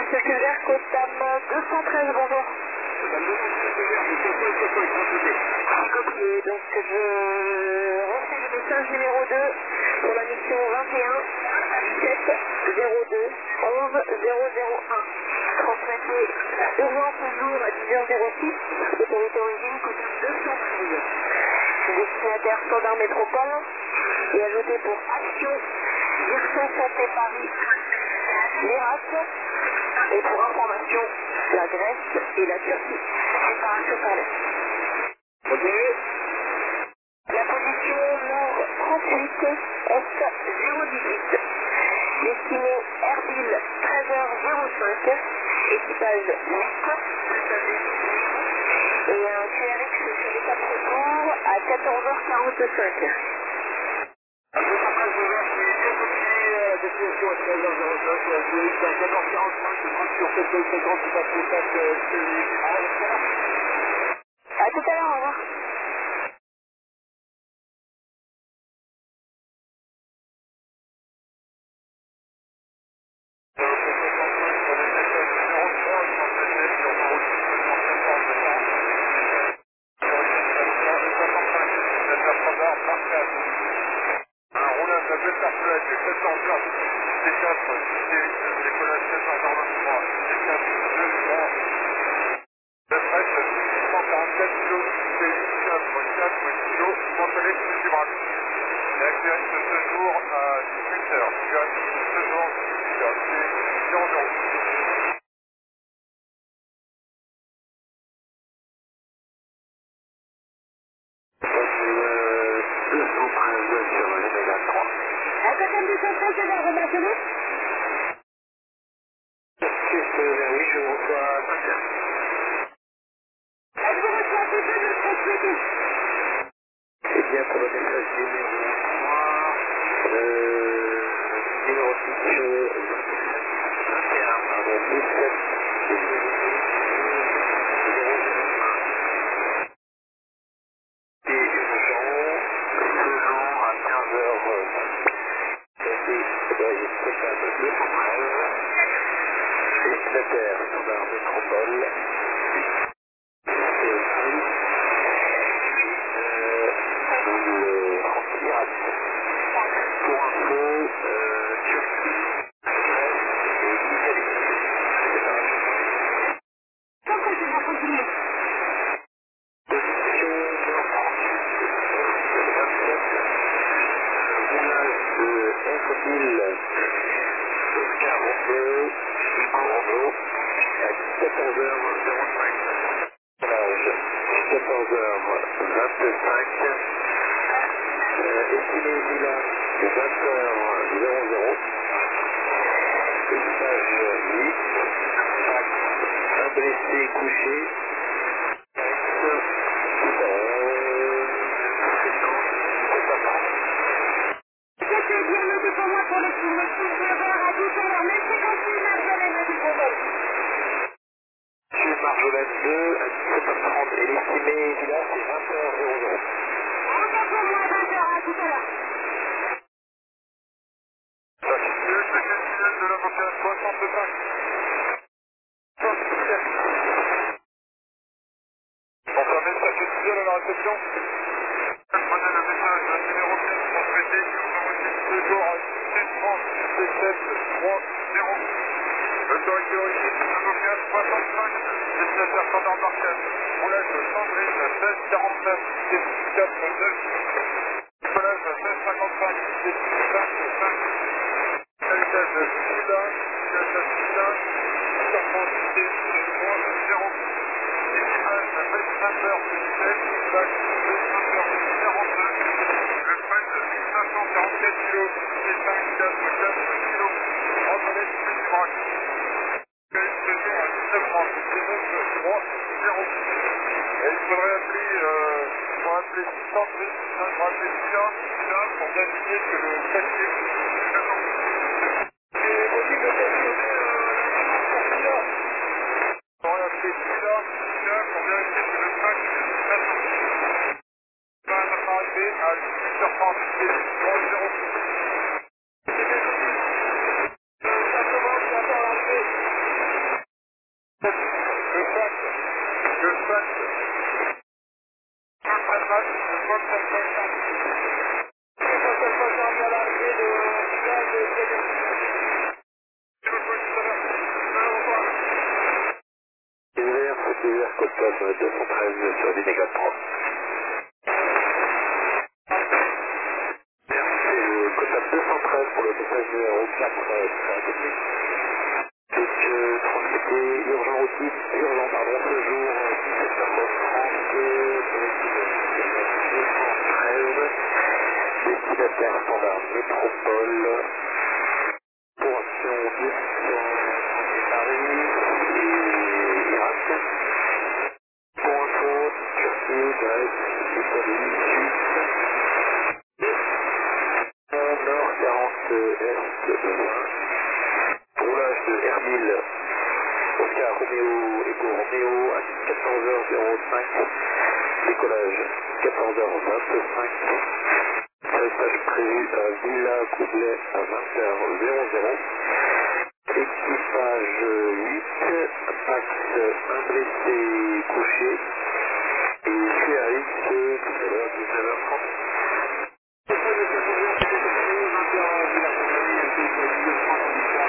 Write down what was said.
circule vert, Cotam 213, bonjour. Copié, donc je refais le message numéro 2 pour la mission 21 17 02 11 001. Transmettez urgence toujours à 10h06, autorité origine, Cotam 213. Destinataire Standard Métropole et ajoutez pour Action, Dirson Santé Paris, l'Irak et pour information, la Grèce et la Turquie. Séparation par l'Est. Continuez. La position nord 38, est 018. Destiné Erbil 13h05, équipage 8, et un QRX sur l'étape retour à 14h45. Destination à 13h05, c'est à 14h45, je crois que sur cette fréquence, c'est pas trop ça À tout à l'heure, au revoir. Un roulage à 2 parfait, 14h, C4, décollage 14h23, C4, 2, 3, de fret, 144 kg, C4, 4 kg, mentionné suivable. Et actuel de ce jour à 18h, actuel de ce jour à 18h, c'est 0,0. À Cotam 213, c'est bon, vous m'appelez? Oui, je vous reçois 5h. Est-ce que vous reçoit tout ça de votre côté? C'est bien pour le message numéro 3, numéro 6, 21, pardon, 17, et urgent, toujours à 15h20. Cotam 213, destinataire Standard Métropole, et aussi Irak. Pour info, Turquie, Grèce et Italie. Quand est-ce que vous continuez? Position nord 38, 27, roulage de Erbil, Oscar Romeo, Romeo, à 14h05. Roulage 14h25, estimé Villa, 20h00, équipage 8, fax, un blessé couché, C'était bien noté pour moi pour le vert à 12h, même 56 Marjolaine à 12h. Chez Marjolaine 2 à 17h30 et l'estimé Villa c'est 20h00. Encore pour moi 20h, à tout à l'heure. Le spécial de l'avocat 65. 67. Confirmé, ça fait 6 heures à la réception. Prenez le message numéro 6, transmettez numéro 6, 2 jours à 6h30, C7, 3, 0. L'autorité origine, avocat 65, destinataire standard Marquette. Roulage de Sandrine, 1649, C4, 9. Décollage 1655, C5, 5. Qualitage de Silla, qualitage de Silla, 6h30, C3, 0. Équipage de Westmaster, C17, Bac, Westmaster, 42. Le fret de 1544 kg, C5, 4, 4 kg. Randonnée du braque. Qualification à 19h30, C9, 3, 0. Et il faudrait appeler, Sandrine, il faudrait appeler Silla, pour vérifier que le papier est présent. Et possible de téléphoner Silla. On va appeler Silla, pour vérifier que le pack est présent. Ça va arriver à 18h30, c'est 3-0. Ça commence à faire l'arrivée. comme 213 sur Vinégal 3. C'est le Cotam 213 pour le message numéro 4 très accompli. Donc transmettez urgent pardon, ce jour 17h30 213 destinataire standard métropole pour action 10 sur Paris et Irak. Pour info, Turquie, Grèce, Italie, Suisse, Nord 40 Est 20. Roulage de Hermile, Oscar Roméo, Echo Roméo à 14h05, décollage 14h25, atterrissage prévu à Villa Coublet à 20h00, équipage 8, max un blessé couché,